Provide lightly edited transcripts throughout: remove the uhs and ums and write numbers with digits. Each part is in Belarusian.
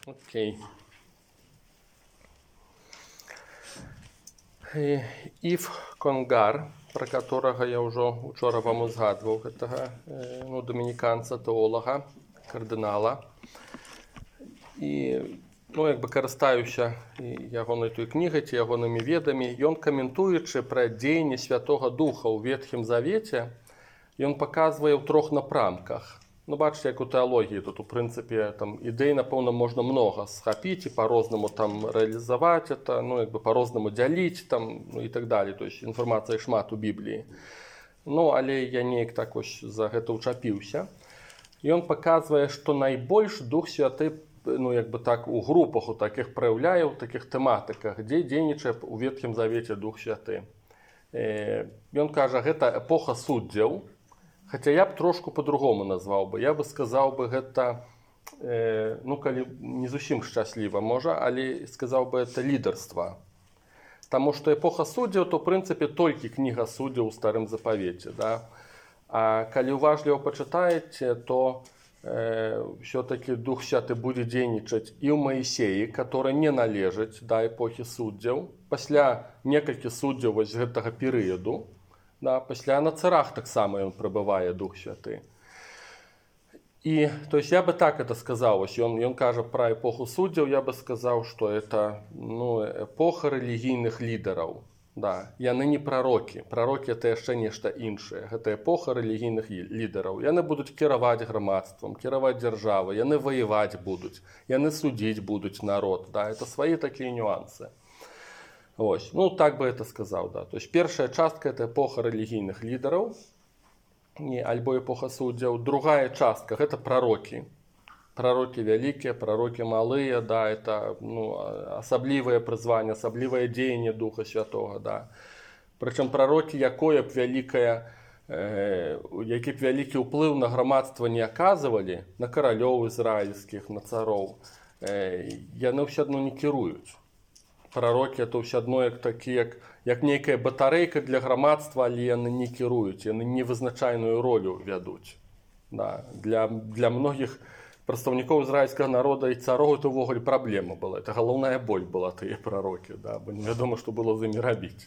Окей. Ив-Конгар, про которого я уже учора вам узгадывал, этого домініканца, теолога, кардинала. І, якби карыстаюся ягонай той кнігай, ці ягонымі ведамі, ён каментуючы пра дзеянне Святого Духа ў Ветхім Завеце, ён паказвае ў 3 напрамках. Бачите, як у тэалогіі, тут, у прынцыпе, там, ідэй, напэўна, можна многа схапіць і па-рознаму там рэалізаваць это, якби па-рознаму дзяліць там, і так далее. То есть інфармацыі шмат у Бібліі. Але я неяк так ось за гэта ўчапіўся. Ён паказвае, што найбольш Дух Святы, якби так, у групах у такіх праяўляе, у такіх тэматыках, дзе дзейнічае у Ветхім Завеце Дух Святы. Ён кажа, гэта эпоха суддзяў. Хаця я б трошку по-другому назваў бы. Я бы сказаў бы гэта, калі не зусім шчасліва, можа, але сказаў бы это лідарства. Таму што эпоха суддзяў, то, в прынцыпе, толькі кніга суддзяў у Старым Запавеце. Да? А калі уважліва пачытаеце, то все-таки Дух Святы будзе дзейнічаць і ў Маісеі, который не належыць да эпохі суддзяў. Пасля некалькі суддзяў вось гэтага перыяду, да, пасля на царах таксама ён прыбывае Дух Святы. І, то есть, я бы так это сказаў, ён кажа пра эпоху суддзяў, я бы сказаў, што это эпоха рэлігійных лідараў. Да. Яны не прарокі. Прарокі это яшчэ нешта іншае. Гэта эпоха рэлігійных лідараў. Яны будуць кіраваць грамадствам, кіраваць дзяржавай, яны ваяваць будуць, яны судзіць будуць народ. Да. Это свае такія нюансы. Ось. Так бы это сказал, да. То есть первая частка это эпоха религийных лидеров, альбо эпоха суддзяў. Другая частка это пророки. Пророки великие, пророки малые, да, это асаблівае прызванне, асаблівае дзеянне Духа Святого, да. Прычым пророки, якое б вялікае, які б вялікі ўплыў на грамадства не аказвалі, на каралёў ізраільскіх, на цароў, яны ўсё адно не кіруюць. Пророкі это ўсё адно як нейкая батарэйка для грамадства, але яны не кіруюць, яны невызначайную ролю вядуць. Да. Для многіх прадстаўнікоў ізраільскага народа і цароў это ўвогуле праблема была. Это галоўная боль была тыя прарокі, да, бо невядома, што было з імі рабіць.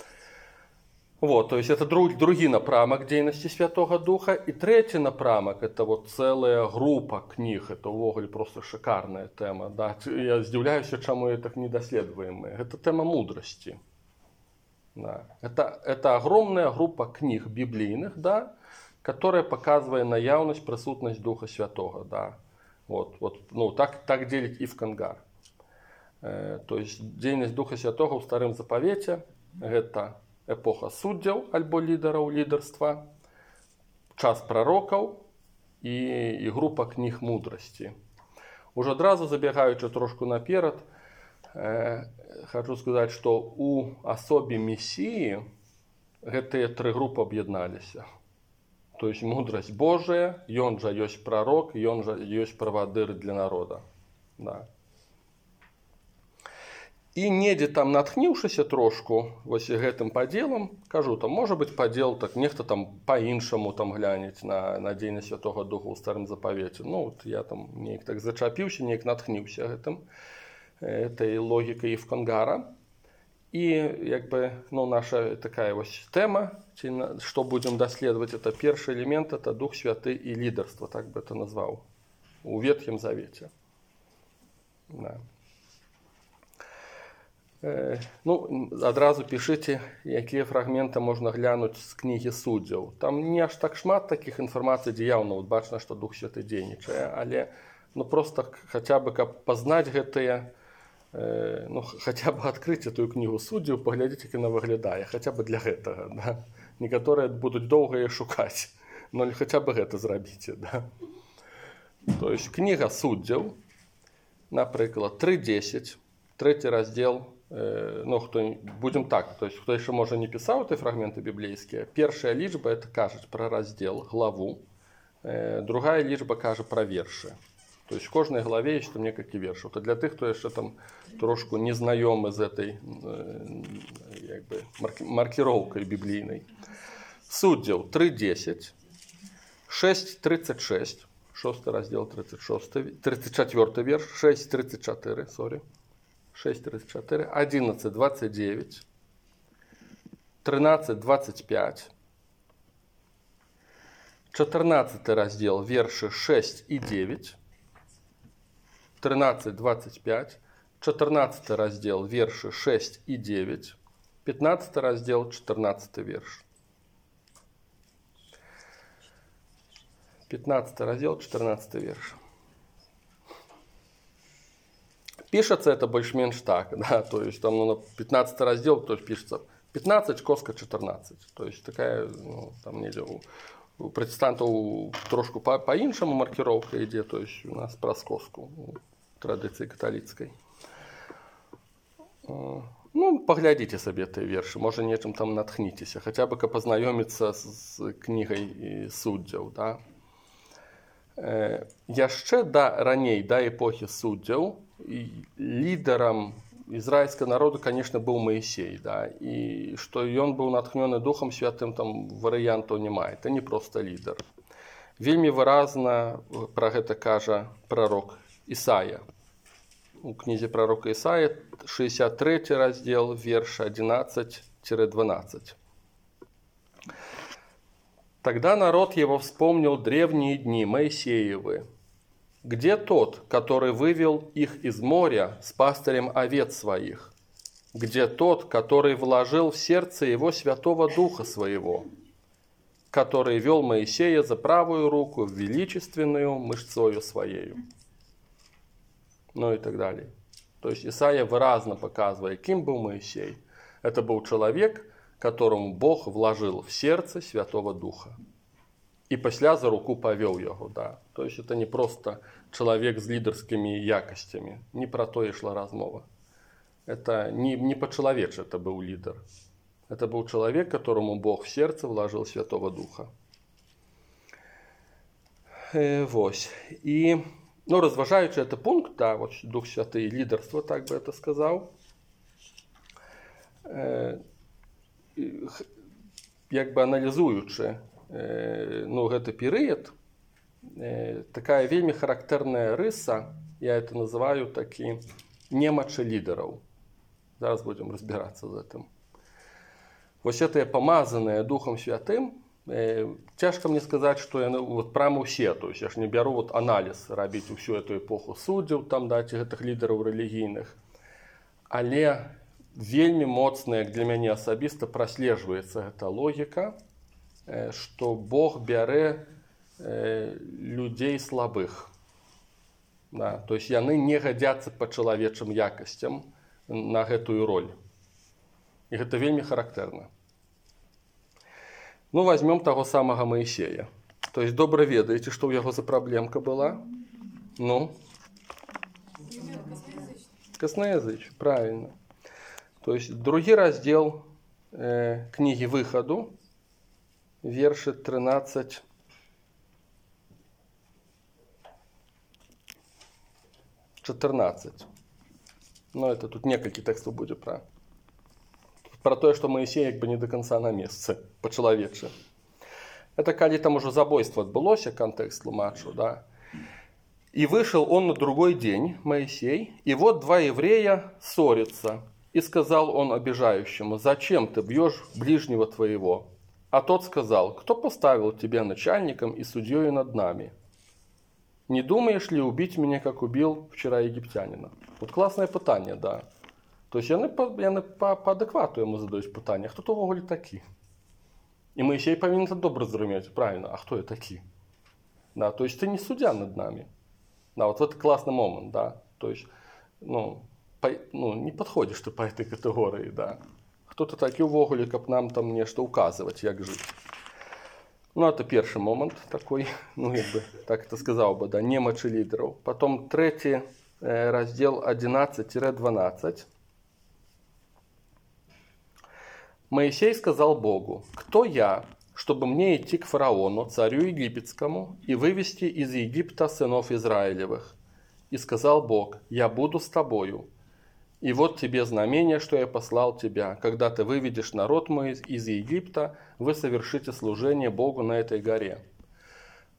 То есть это другі напрамак дзейнасці Святого Духа. І трэці напрамак это цэлая група кніг. Это ўвогуле просто шикарная тэма. Да. Я здзіўляюся, чаму так не даследуем мы. Это тэма мудрасці. Да. Это огромная група кніг біблійных, да, которая показывает наяўнасць, прысутнасць Духа Святого. Да. Так дзеліць Ив-Конгар. То есть дзейнасць Духа Святого ў Старым Запавеце гэта эпоха суддзяў альбо лідараў, лідарства, час прарокаў і група кніг мудрасці. Уже адразу забегаючы трошку наперад, хочу сказаць, што у асобе Месіі гэтыя 3 групы аб'ядналіся. То есть мудрасць Божая, ён жа ёсць прарок, ён жа ёсць правадыр для народа. Да. І недзе там натхніўшыся трошку вось гэтым падзелам, кажу, там можа быць падзел, так нехта там па-іншаму там глянець на дзейнасць Святога Духа ў Старым Запавеце. Я там неяк так зачапіўся, неяк натхніўся гэтым, этой логікай Ив-Конгара. І якби наша такая вось тэма, што будзем даследаваць, это першы элемент, это Дух Святы і лідарства, так бы это назваў, у Ветхім Завеце. Да. Адразу пішыце, якія фрагменты можна глянуць з кнігі суддзяў. Там не аж так шмат такіх інфармацый, дзе яўна бачна, што Дух Святы дзейнічае, але просто хаця бы, каб пазнаць гэтыя, хаця бы адкрыць эту кнігу суддзяў, паглядзець, як яна выглядае, хаця бы для гэтага. Да? Некаторыя будуць доўга яе шукаць, але хаця бы гэта зрабіце. Да? То есть кніга суддзяў, напрыклад, 3.10, 3 раздзел, будем так, то есть хто яшчэ можа не пісаў эти фрагменты біблейскія, першая лічба это кажуць пра раздзел, главу, другая лічба кажа пра вершы. То есть в кожнай главе ёсць там некалькі вершаў. То для тых, хто яшчэ там трошку незнаёмы з этой маркіроўкай біблійнай. Суддзяў 3.10, 6.36, 6 раздел 34 вірш, 6:34, сорі. 6:34, 11:29, 13:25, 14 раздел, верши 6 и 9, 13:25, 14 раздел, верши 6 и 9, 15 раздел, 14 верш. 15 раздел, 14 верш. Пишется это больше-меньше так, да, то есть там на 15 раздел, то есть пишется 15, коска 14. То есть такая, ну, там не у протестантов трошку по-іншому маркировка йде, то есть у нас про скоску у традиції католицької. Ну, поглядите себе эти верши, може нечем там натхнитесь, хотя бы познайомиться с книгой суддів, да. Яшчэ раней, да эпохи суддів, лидером израильского народа, конечно, был Моисей, да, и что он был натхненный Духом Святым, там вариантов немає, это не просто лидер. Вельми выразно про это каже пророк Исаия. У книзе пророка Исаия 63 раздел, верш 11-12. Тогда народ его вспомнил древние дни Моисеевы. Где тот, который вывел их из моря с пастырем овец своих? Где тот, который вложил в сердце его Святого Духа Своего, который вел Моисея за правую руку, величественную мышцою Своею? Ну и так далее. То есть Исаия выразно показывает, кем был Моисей. Это был человек, которому Бог вложил в сердце Святого Духа. И після за руку повел его, да. То есть это не просто человек с лидерскими якостями. Не про то и шла размова. Это не по-человече это был лидер. Это был человек, которому Бог в сердце вложил Святого Духа. Вось. И, ну, розважаючи этот пункт, да, вот Дух Святый, лидерство, так бы это сказал, як бы аналізуючи, ну, гэты перыяд, такая вельмі характерная рыса, я это называю такі немачы лідараў. Зараз будем разбираться з этим. Вось гэтыя памазаныя Духом Святым, цяжка мне сказаць, што яны вот прямо ўсе, то есть я ж не бяру вот аналіз рабіць усю эту эпоху суддзяў, там даць гэтых лідараў рэлігійных, але вельмі моцна, як для мяне асабіста, праслежваецца гэта логіка, што Бог бярэ людзей слабых. Да, то есть яны не гадзяцца па чалавечым якасцям на гэтую роль. І гэта вельмі характэрна. Ну, возьмем того самого Моисея. То есть добра ведаеце, што ў яго за праблемка была? Ну? Косноязычие, правильно. То есть другий раздел книги Выходу, верши 13-14. Ну, это тут некалькі текстов будет про то, что Моисей как бы не до конца на месте, по-человече. Это когда там уже забойство отбылось, контекст тлумачу, да. И вышел он на другой день, Моисей, и вот два еврея ссорятся. И сказал он обижающему: «Зачем ты бьешь ближнего твоего?» А тот сказал: «Кто поставил тебя начальником и судьей над нами? Не думаешь ли убить меня, как убил вчера египтянина?» Вот классное питание, да. То есть яны по адеквату ему задают питание: «Хто то вогулі такі?» И Моисей повинен это добро зрозуміти, правильно, а кто я такі? Да, то есть ты не судья над нами. Да, вот это классный момент, да. То есть, не подходишь ты по этой категории, да. Хто-то такі увогуле, каб нам там нешта указывать, як жить. Ну, это первый момент такой, ну, как бы, так это сказал бы, да, немачи лидеров. Потом третий раздел 11-12. Моисей сказал Богу: «Кто я, чтобы мне идти к фараону, царю египетскому, и вывести из Египта сынов Израилевых?» И сказал Бог: «Я буду с тобою. И вот тебе знамение, что я послал тебя. Когда ты выведешь народ мой из Египта, вы совершите служение Богу на этой горе».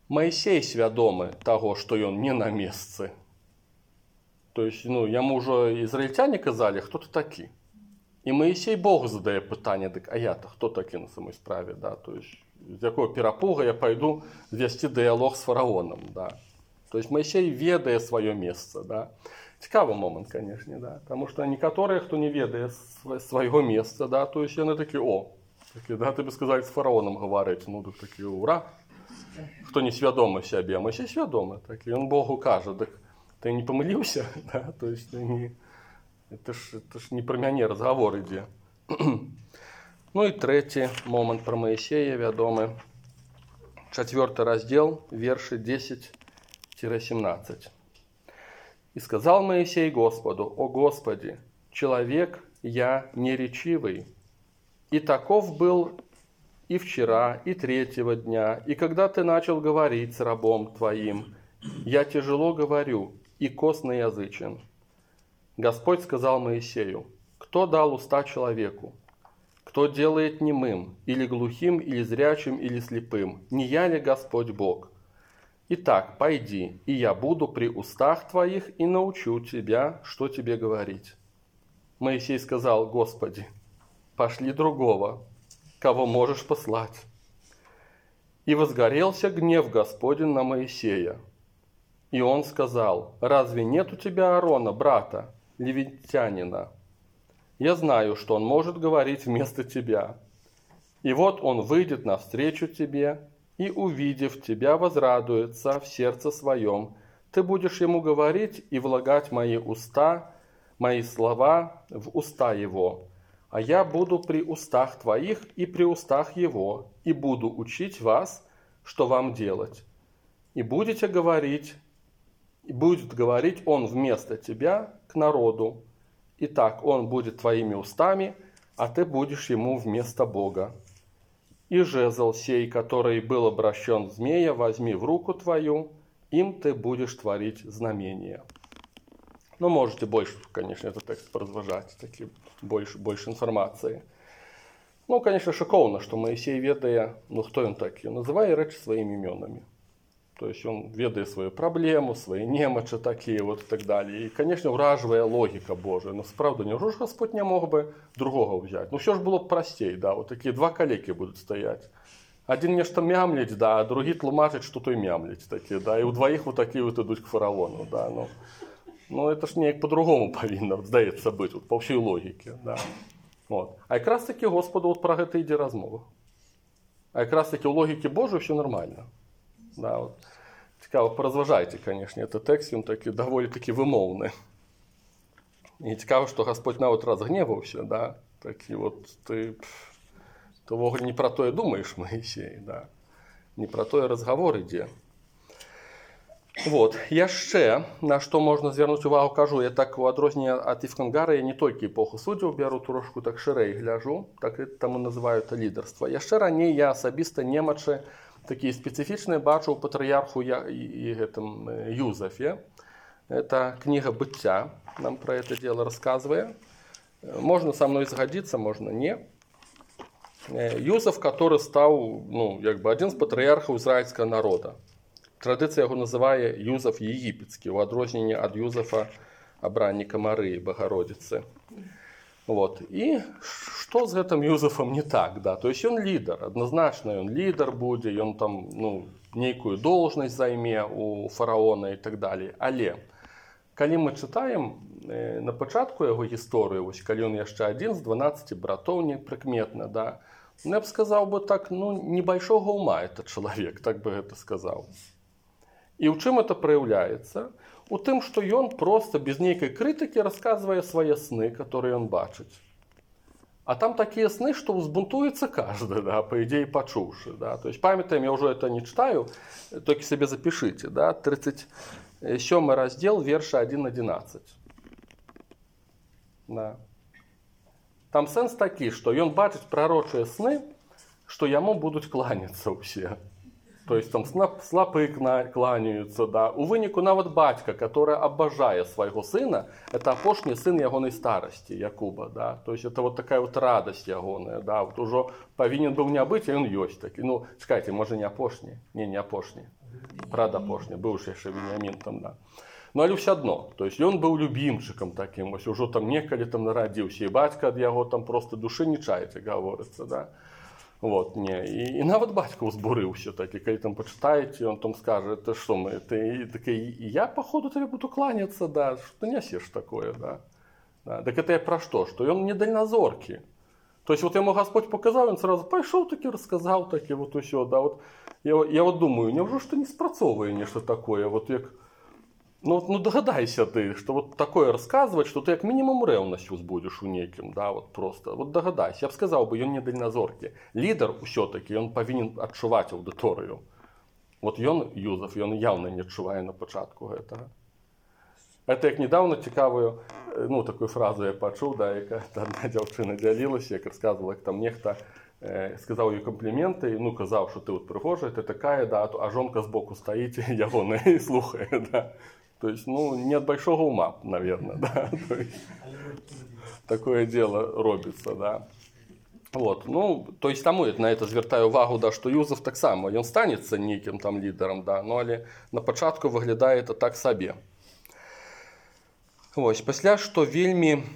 Маісей свядомы таго, што ён не на месцы. То есть, яму ўжо ізраільцяне казалі, хто ты такі. І Маісей Богу задае пытанне, дык а я-то хто такі на самой справе, да? То есть, з якого перапуга я пайду весці дыялог з фараонам, да? То есть Маісей ведае сваё месца, да? Цікавы момант, канешне, да? Таму што некаторыя, хто не ведае свайго месца, да, то есть яны такі, да, табе сказалі з фараонам гаварыць, так такі, ура. Хто не свядомы сябе, Маісей свядомы, такі, ён Богу кажа, дык ты не памыліўся, да? То есть это ж не пра мяне разгавор ідзе. І трэці момант пра Маісея вядомы. 4 раздзел, вершы 10-17. «И сказал Моисей Господу: О Господи, человек я неречивый, и таков был и вчера, и 3-го дня, и когда ты начал говорить с рабом твоим, я тяжело говорю и косноязычен. Господь сказал Моисею: кто дал уста человеку? Кто делает немым, или глухим, или зрячим, или слепым? Не я ли Господь Бог? Итак, пойди, и я буду при устах твоих и научу тебя, что тебе говорить. Моисей сказал: Господи, пошли другого, кого можешь послать. И возгорелся гнев Господень на Моисея. И он сказал: разве нет у тебя Аарона, брата, левитянина? Я знаю, что он может говорить вместо тебя. И вот он выйдет навстречу тебе, и, увидев тебя, возрадуется в сердце своем. Ты будешь ему говорить и влагать мои слова в уста его. А я буду при устах твоих и при устах его, и буду учить вас, что вам делать. И будет говорить он вместо тебя к народу. Итак, он будет твоими устами, а ты будешь ему вместо Бога. И жезл сей, который был обращен в змея, возьми в руку твою, им ты будешь творить знамения». Можете больше, конечно, этот текст поразважаць, такі больше информации. Конечно, шокоўна, что Моисей ведае, хто ён такі, называе рэчы сваімі імёнамі. То есть он ведае свою проблему, свои немачы такие вот и так далее. И, конечно, ураживая логика Божия. Но справді, неужели ж Господь не мог бы другого взять? Все ж было б простей, да, вот такие два калеки будут стоять. Один нечто мямлить, да, а другий тлумачить, что той мямлить такие, да, и у двоих вот такие вот идут к фараону, да, это ж неяк по-другому повинно, здаецца быць, вот, по всей логике, да. Вот. А якраз таки Господу вот про гэта ідзе размова. А якраз таки у логике Божией все нормально. Да, вот. Цікаво, поразважайте, конечно, этот текст, он таки доволі-таки вымоўны. І цікаво, что Господь нават разгневаўся, да, такі вот ты вогуле не про тое думаешь, Моисей, да, не про тое разговор ідзе. Вот, яшчэ, на што можна звярнуць увагу, кажу, я так у адрозненне ад Івкангара, я не толькі эпоху суддзяў бяру, трошку так шырэй гляжу, так і таму называю это лідарства. Яшчэ раней я асабіста немачы такие специфичные бачу у патрыярху и гэтым Юзафе. Это книга «Быцця», нам про это дело рассказывает. Можно со мной сгодиться, можно не. Юзаф, который стал, один з патрыярхаў израильского народа. Традыцыя яго называе Юзаф егіпецкі, у адрозненне ад Юзафа, абранніка Марыі, Богородицы. Вот. И что с этим Юзафом не так, да? То есть он лидер, однозначно он лидер будет, он там, некую должность займе у фараона и так далее. Але, калі мы читаем на початку его гісторыю, вось, калі он яшчэ один з 12 братоў непрыкметна, да, я бы сказал бы так, небольшого ума этот человек, так бы это сказал. И у чым это проявляется? У тым, што ён просто без нейкай крытыкі расказвае свае сны, которые он бачыць. А там такие сны, что взбунтуется каждый, да, по идее почувши, да. То есть памятаем, я уже это не читаю, только себе запишите, да, 37 раздел, верша 1-11. Да. Там сэнс такі, што ён бачыць прарочыя сны, што яму будуць кланяцца ўсе. То есть там слапы кланяются, да. У выніку нават бацька, который обожае своего сына, это апошні сын ягонай старости, Якуба, да. То есть это вот такая вот радость ягоная, да. Вот уже повинен был не быть, а он есть таки. Чекайте, может не апошні? Не апошні. Прадапошні, быў яшчэ Веніамін там, да. Ну, але ўсё адно, то есть ён быў любімчыкам такім, вось ужо там некалі там нарадзіўся, і бацька ад яго там просто душы не чаеце, гаворыцца, да. Вот, не, і нават бацька ўзбурыўся такі, калі там пачытаеце, ён там скажа, ты што мы, ты такі, я паходу табе буду кланяцца, да, што ты нясеш такое, да. Да. Так это я пра што, што ён не дальназоркі. То есть вот яму Господь показал, он сразу пайшоў такі, расказаў такі, вот усё, да, вот. Я вот думаю, няўжо ж ты не спрацоўвае нешта такое, вот як, ну дагадайся ты, што вот такое расказваць, што ты як мінімум рэўнасць узбудзеш у нейкім, да, вот просто, вот дагадайся. Я б сказаў бы, ён не дальназоркі. Лідар усё-таки, ён павінен адчуваць аўдыторыю. Вот ён, Юзеф, ён яўна не адчувае на пачатку гэтага. Это як недавно цікавую, ну, такую фразу я пачуў, да, яка одна дзяўчына дзялілася, як расказвала, як там нехта сказаў ёй компліменты, ну, казаў, што ты вот прыгожая, ты такая, да, а жонка збоку стаіць ягоная і слухае, да. То есть, ну, не от большого ума, наверное, да. То есть, такое дело робится, да. Вот, ну, то есть, тому на это звертаю увагу, да, что Юзеф так само, он станется неким там лидером, да, но але на початку выглядае это так сабе. Вось, пасля, што вельмі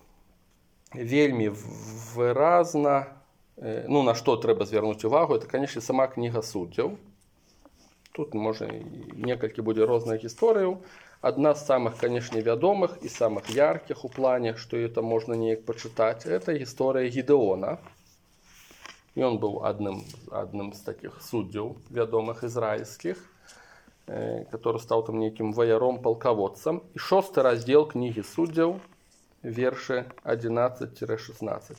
выразна, ну, на што трэба звярнуць увагу, это, конечно, сама кніга суддзяў. Тут, можа, некалькі будзе розных гісторыяў. Адна з самых, конечно, вядомых і самых яркіх у плане, што это можна неяк пачытаць, это гісторыя Гідэона. Ён быў адным з такіх суддзяў вядомых ізраільскіх, который стаў там нейкім ваяром-палкаводцам. І 6 раздзел кнігі суддзяў, вершы 11-16.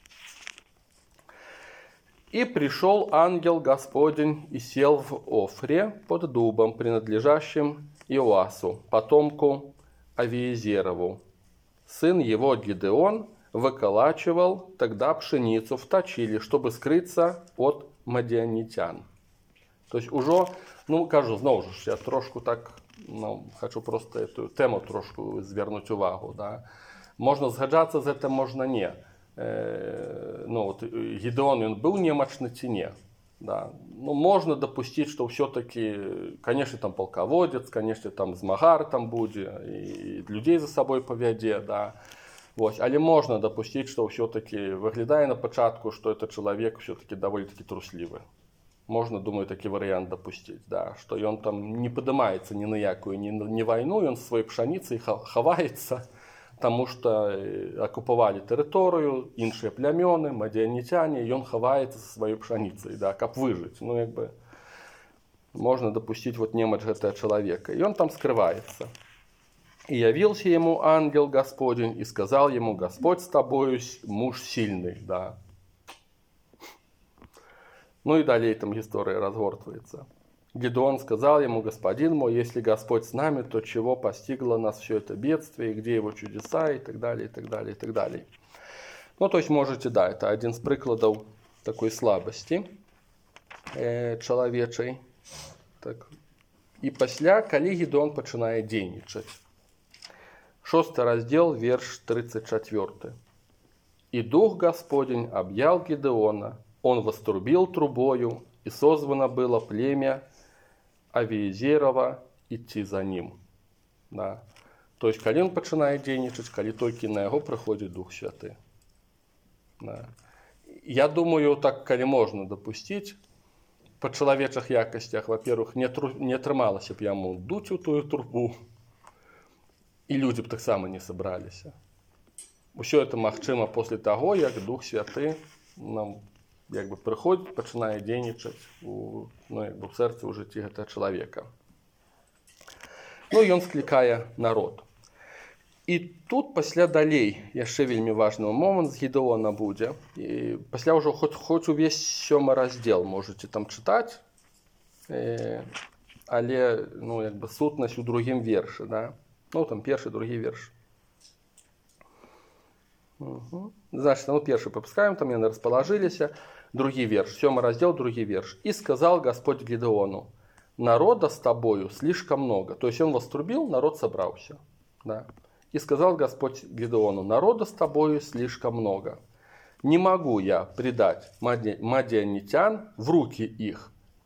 «И пришел ангел Господень и сел в Офре под дубом, принадлежащим Иоасу, потомку Авиезерову. Сын его Гидеон выколачивал тогда пшеницу в точиле, чтобы скрыться от мадианитян». То есть уже, ну, кажу, знову ж, я трошку так, ну, хочу просто эту тему трошку звернуть увагу, да. Можна згаджацца з гэтым, можна не. Ну, вот, Гідеон, ён быў немачны ці не. Да. Ну, можно допустить, что все-таки, конечно, там полководец, конечно, там змагар там будзе, и людей за собой повядзе, да. Вось. Але можно допустить, что все-таки выглядае на пачатку, что этот человек все-таки довольно-таки труслівы. Можно, думаю, такі варыянт допустить, да, что ён там не падымаецца ні на якую, ні вайну, ён з сваёй пшаніцай хаваецца, тому что оккупавалі тэрыторыю, іншыя плямёны, мадіанітяне, ён хаваецца са сваёй пшаніцай, да, каб выжыць. Ну, як бы, можно допустить вот немач гэтага чалавека. И он там скрывается. «И явился ему ангел Господень, и сказал ему: Господь с тобою, муж сильный». Да. Ну и далее там история разгортывается. Гидеон сказал ему: «Господин мой, если Господь с нами, то чего постигло нас все это бедствие, и где его чудеса?» и так далее, и так далее, и так далее. Ну, то есть, можете, да, это один из прикладов такой слабости чалавечай. Так. И пасля, калі Гидеон пачынае дзейнічаць. 6 раздел, верш 34. «И Дух Господень объял Гидеона, он вострубил трубою, и созвано было племя Авиезерова идти за ним». Да. То есть, калі он пачынае дзейнічаць, калі толькі на яго прыходзіць Дух Святы. Да. Я думаю, так, калі можна допустить, по чалавечых якасцях, во-первых, не атрымалася б яму дуць у тую трубу, і людзі б таксама не сабраліся. Усё это магчыма после таго, як Дух Святы нам як бы прыходзіць, пачынае дзейнічаць у, ну, як бы, у сэрцы, у жыцці гэтага чалавека. Ну, ён склікае народ. І тут пасля далей яшчэ вельмі важны момант з Гідеона будзе. І пасля ўжо хоць увесь 7 раздзел можете там чытаць, але, ну, як бы, сутнасць у другім вершы, да? Ну, там першы, другі верш. Значит, ну, першы пропускаем, там яны расположиліся. Другі верш, 7 раздел, другі верш. «И сказал Господь Гидеону: народа с тобою слишком много». То есть он вострубил, народ собрался. Да. «И сказал Господь Гидеону: народа с тобою слишком много. Не могу я предать мадианитян в руки их,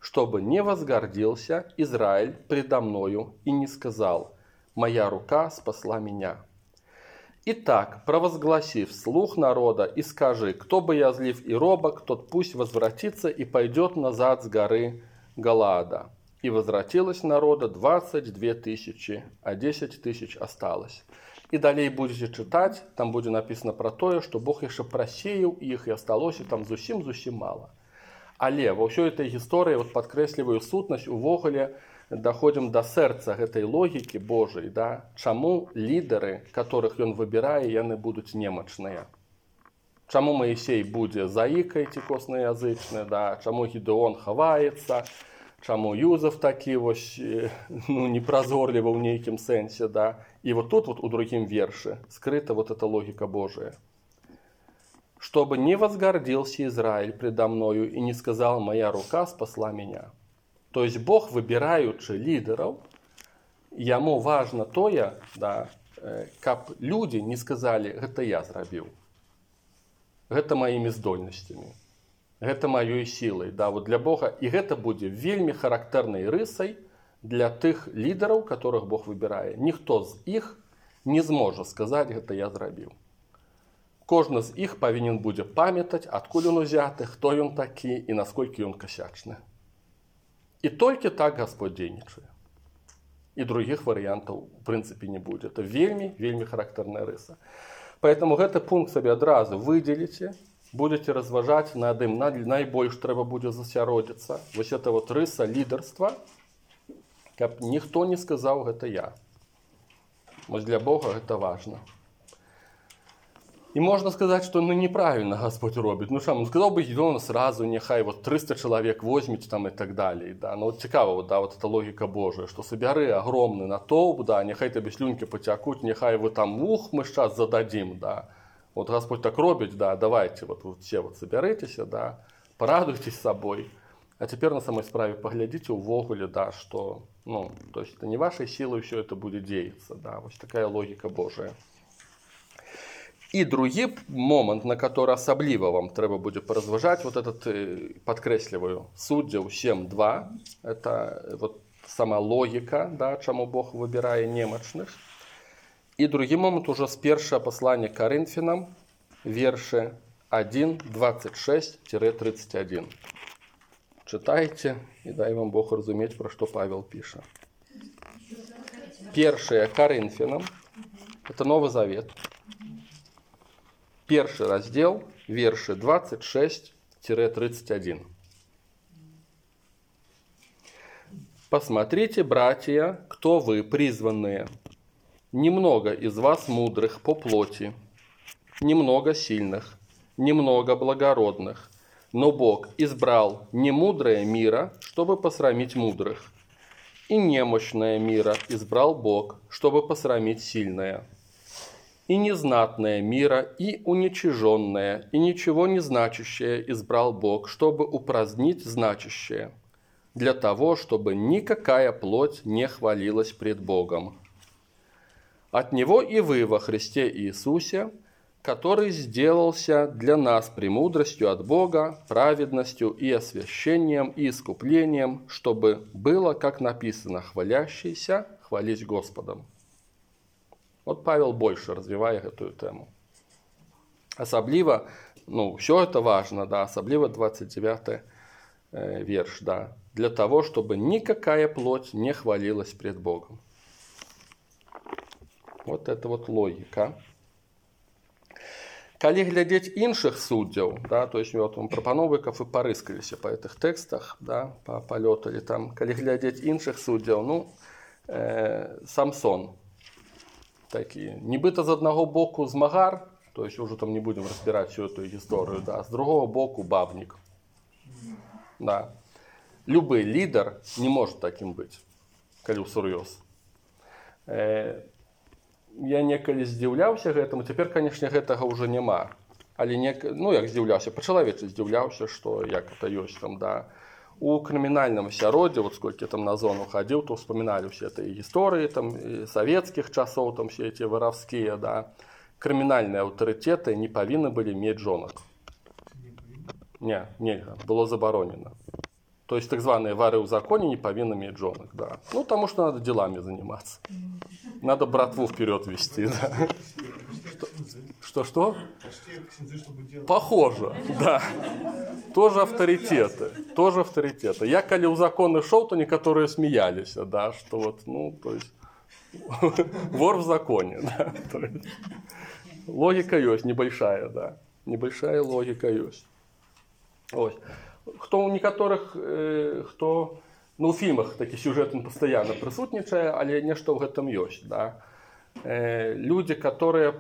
чтобы не возгордился Израиль предо мною и не сказал: моя рука спасла меня. Итак, провозгласи вслух народа и скажи: кто боязлив и робок, тот пусть возвратится и пойдет назад с горы Галаада. И возвратилось народа 22 тысячи, а 10 тысяч осталось. И далее будете читать, там будет написано про то, что Бог еще просеял их, и осталось там зусім мало. Але во ўсёй этой гісторыі падкрэсліваю сутнасць, увогуле доходим до сердца этой логики Божией, да, чаму лидеры, которых он выбирает, яны будут немощные. Чаму Моисей будет заикой ці косноязычны, да, чаму Гідеон хаваецца, чаму Юзеф такі вось, непразорлівы ў нейкім сэнсе, да. И вот тут вот у другим верше скрыта вот эта логика Божия. Чтобы не возгордился Израиль предо мною и не сказал: моя рука спасла меня. То есть Бог, выбираючи лидеров, ему важно тое, да, каб люди не сказали: это я зрабіў, это моими здольностями, это моей силой. Да, вот для Бога. И это будет вельми характерной рысой для тых лидеров, которых Бог выбирает. Ніхто з их не зможа сказать: это я зрабіў. Кожны з іх павінен будзе памятаць, адкуль он узяты, хто ён такі і насколькі ён касячны. И только так Господь дзейнічае. И других вариантов в принципе не будет. Это вельми характерная рыса. Поэтому гэты пункт себе адразу выделите, будете разважать над ім, найбольш трэба будзе засяродзіцца. Вось это вот рыса лидерства, каб ніхто не сказал: это я. Вось для Бога это важно. И можно сказать, что неправильно Господь робит. Сказал бы Гедеон сразу: нехай вот 300 человек возьмите там и так далее. Да. Но вот цікаво, да, вот эта логика Божия, что собяры огромный натоўп, да, нехай тебе слюнки потякут, нехай вы там, мы сейчас зададим, да. Вот Господь так робит, да, давайте вот все вот соберитесь, да, порадуйтесь собой. А теперь на самой справе поглядите увогуле, да, что, то есть это не вашей силой все это будет деяться, да, вот такая логика Божия. И другий момент, на который особливо вам треба будет поразважать, вот этот, подкресливаю, Суддзяў 7:2, это вот сама логика, да, чему Бог выбирает немощных. И другий момент уже с первого послания к Коринфянам, верши 1:26-31. Читайте, и дай вам Бог разуметь, про что Павел пишет. 1 Коринфянам, это Новый Завет. Первый раздел, верши 26-31. «Посмотрите, братья, кто вы, призванные. Немного из вас мудрых по плоти, немного сильных, немного благородных. Но Бог избрал немудрое мира, чтобы посрамить мудрых, и немощное мира избрал Бог, чтобы посрамить сильное. И незнатное мира, и уничиженное, и ничего не значащее избрал Бог, чтобы упразднить значащее, для того, чтобы никакая плоть не хвалилась пред Богом. От Него и вы во Христе Иисусе, который сделался для нас премудростью от Бога, праведностью и освящением и искуплением, чтобы было, как написано: хвалящийся хвались Господом». Вот Павел больше развивает эту тему. Особливо, все это важно, да, особливо 29 верш, да, для того, чтобы никакая плоть не хвалилась пред Богом. Вот это вот логика. Калі глядзець іншых суддзяў, да, то есть вот вам прапановы, каб вы парыскаліся па гэтых тэкстах, да, палёталі там, калі глядзець іншых суддзяў, Самсон такі, нібыта з аднаго боку змагар, то есть уже там не будем разбирать всю эту историю, да, с другого боку бабник. Да. Любой лидер не может таким быть, калі ўсур'ёз. Я некалі здзіўляўся гэтаму, цяпер, канешне, гэтага ўжо няма. Але як здзіўляўся, па-чалавечы здзіўляўся, што як это ёсць там, да. У крымінальным асяроддзі, вот сколько я там на зону ходил, то вспоминали все эти истории там, советских часов, там все эти воровские, да. Криминальные авторитеты не повинны были иметь жонок. Не, нельга, было заборонено. То есть так званые воры в законе не повинны иметь женок, да. Ну, потому что надо делами заниматься. Надо братву вперед вести, да. Что? Похоже, да. Тоже авторитеты. Я, когда у закона шел, то некоторые смеялись, да, что вот, ну, то есть, вор в законе, да. То есть, логика есть, небольшая, да. Небольшая логика есть. Ось. Хто у некаторых, хто, ну, у фільмах такі сюжет постоянно присутнічає, але нешта в гэтым ёсць, да. Люди, которые,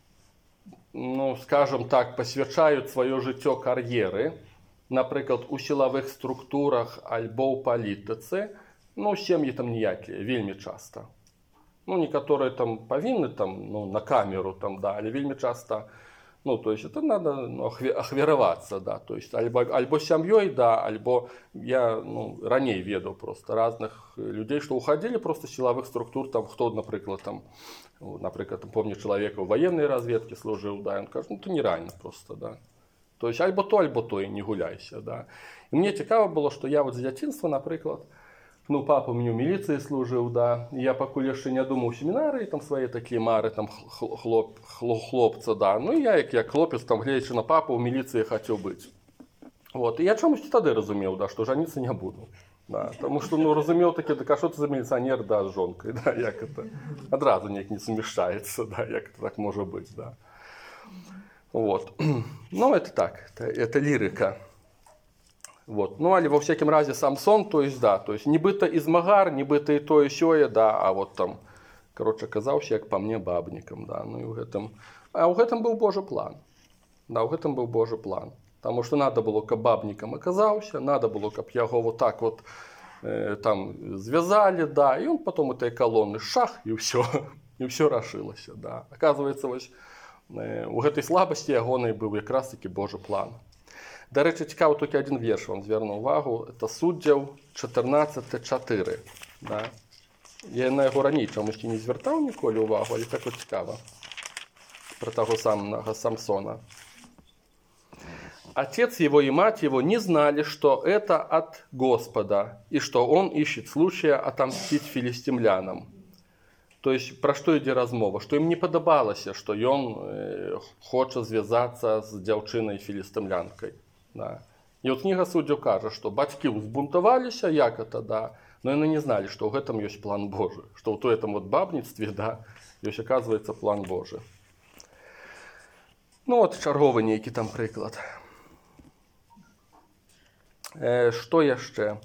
ну, скажем так, посвячают свое жыццё кар'еры, напрыклад, у сілавых структурах альбо ў палітыцы, ну, сем'і там ніякія, вельмі часта. Ну, некаторые там павінны там, ну, на камеру там, да, але вельмі часта, ну, то есть это надо, ну, ахвяравацца, да, то есть альбо сям'ёй, да, альбо я, ну, раней ведаў просто разных людей, што уходили просто з сілавых структур, там, хто, напрыклад, там, помню человека в военной разведке служил, да, он кажет, ну, ты нереально просто, да. То есть альбо то, и не гуляйся, да. И мне цікаво было, что я вот з дзяцінства, напрыклад, ну, папа мне в милиции служил, да, я пакуль яшчэ не думаў семінарыі, там свае такія мары, там, хлопца, да, ну, я, як хлопец, там, гледзячы на папу, в милиции хотел быть. Вот, и я чомусь тады разумеў, да, что жаниться не буду. Да, потому что, ну, разумеў таки, так а что ты за милиционер, да, с жонкой, да, як это, одразу неяк не сумяшчаецца, да, як это так может быть, да. Вот, ну, это так, это лирика. Вот. Ну, але во всяком разе Самсон, то есть, да, то есть, нібыта і змагар, нібыта і тое сёе, да, а вот там, короче, казаўся, як па мне, бабнікам, да, ну, і ў гэтым, а ў гэтым быў Божы план, да, ў гэтым быў Божы план, потому что надо было, каб бабнікам аказаўся, надо было, каб яго вот так вот там звязали, да, и он потом этой колонны шах, и все рашылася, да. Оказывается, вось, у гэтай слабасці ягонай быў якраз таки Божы план. До речі, цікаво, тільки один вірш вам зверну увагу. Це Суддів 14:4. Да? Я на його раніше чомусь не звертав ніколи увагу, але так от цікаво. Про того самого Самсона. Отец его и мать его не знали, что это от Господа, и что он ищет случая отомстить филистимлянам. То есть, про что ідзе размова? Что им не падабалася, что ён хоча звязаться с дзяўчынай филистимлянкой. Да. И вот книга Суддзяў кажа, что бацькі ўзбунтаваліся, як это, да, но яны не знали, что в этом есть план Божий, что в этом вот бабніцтве, да, есть, оказывается, план Божий. Ну вот чарговы нейкі там прыклад. Што яшчэ?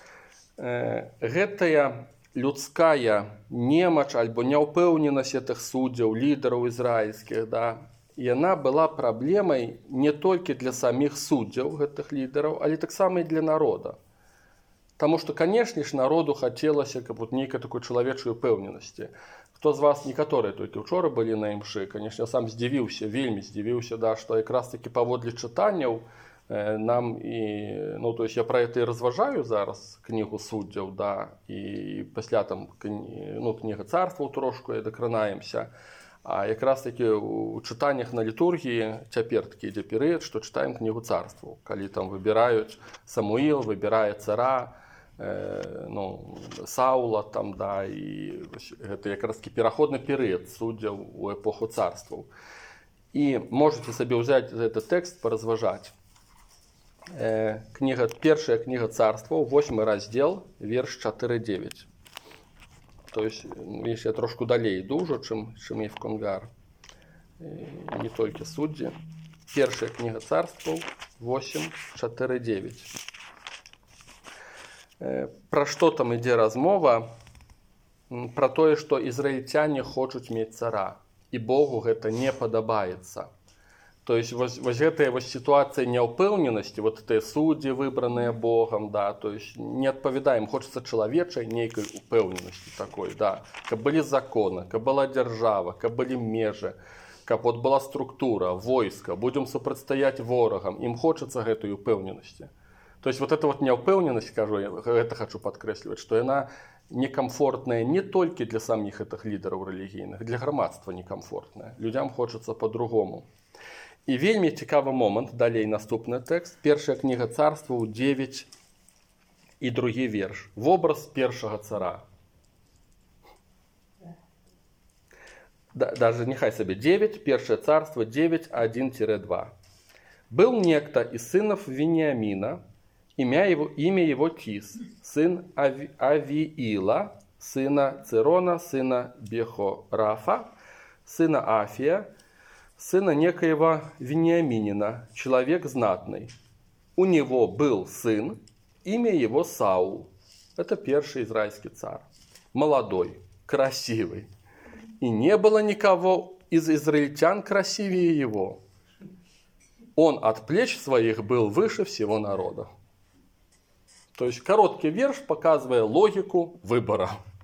Гэтая людская немач альбо няўпэўненасць гэтых суддзяў, лідараў ізраільскіх, да, яна была праблемай не толькі для саміх суддзяў гэтых лідараў, але таксама і для народа. Таму што, канешне ж, народу хацелася, каб вот нейкай такой чалавечай упэўненасці. Хто з вас, некаторыя толькі учора былі на імшы, канешне, сам здзівіўся, вельмі здзівіўся, да, што якраз такі паводле чытанняў нам і, ну, то есть я про это і разважаю зараз кнігу Суддзяў, да, і пасля там, ну, кніга Царстваў трошку і дакранаемся. А якраз таки у чытаннях на літургіі цяпер такі ідзе перыяд, што чытаем кнігу Царстваў, калі там выбіраюць Самуіл, выбірае цара, ну, Саула там, да, і гэта якраз такі пераходны перыяд суддзяў у эпоху царстваў. І можете сабе ўзяць гэты тэкст паразважаць. Першая кніга Царстваў, 8 раздзел, верш 4-9. То есть, если я трошку далей иду уже, чем Евконгар, не только судьи. Первая книга Царствов, 8:4-9. Про что там ідзе размова? Про тое, что израильтяне хочуць мець цара, и Богу гэта не падабаецца. То есть, вот гэтая вот ситуация няўпэўненасці, вот эти судьи, выбранные Богом, да, то есть, не адпавядаем, хочется чалавечай нейкай упэўненасці такой, да, каб былі законы, каб была дзяржава, каб былі межы, каб вот была структура, войска, будем супрацьстаяць ворагам, им хочется гэтай упэўненасці. То есть, вот эта вот няўпэўненасць, кажу, гэта хочу падкрэсліваць, што яна некомфортная не только для самих этих лидеров религийных, для грамадства некомфортная. Людям хочется по-другому. І вельмі цікавы момант, далей наступны тэкст, першая кніга Царстваў 9, І другі вірш. Вобраз першого цара. Даже нехай себе 9, Первое царство 9, 1-2. Был некто из сынов Вениамина, имя его Тис, сын Авиила, сына Цирона, сына Бехорафа, сына Афия, сына некоего Вениаминина, человек знатный. У него был сын, имя его Саул. Это первый израильский царь. Молодой, красивый. И не было никого из израильтян красивее его. Он от плеч своих был выше всего народа. То есть короткий вірш показывая логику выбора.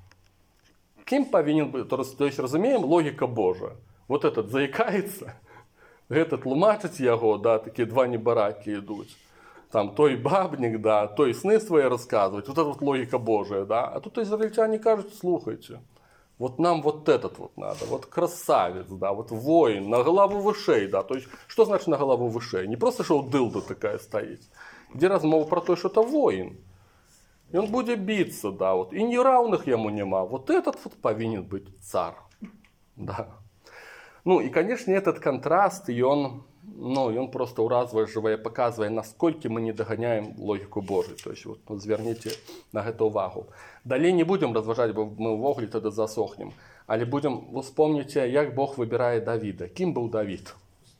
Ким повинен быть? То есть разумеем, логика Божия. Вот этот заикается, этот тлумачить его, да, такие два небараки идут. Там той бабник, да, той сны свои рассказывать. Вот это вот логика Божия, да. А тут израильтяне кажут, слухайте, вот нам вот этот вот надо, вот красавец, да, вот воин, на голову вышей, да. То есть, что значит на голову вышей? Не просто, что дылда такая стоит. Где размова про то, что это воин. И он будет биться, да, вот. И неравных ему нема. Вот этот вот повинен быть царь, да. Ну, и, конечно, этот контраст, и он просто уразує, показує, наскільки ми не доганяємо логіку Божию. То есть, вот, зверніть на це увагу. Далі не будемо розважати, бо ми ввогулі тоді засохнемо. Але будемо вспомнити, як Бог вибирає Давида. Ким був Давид?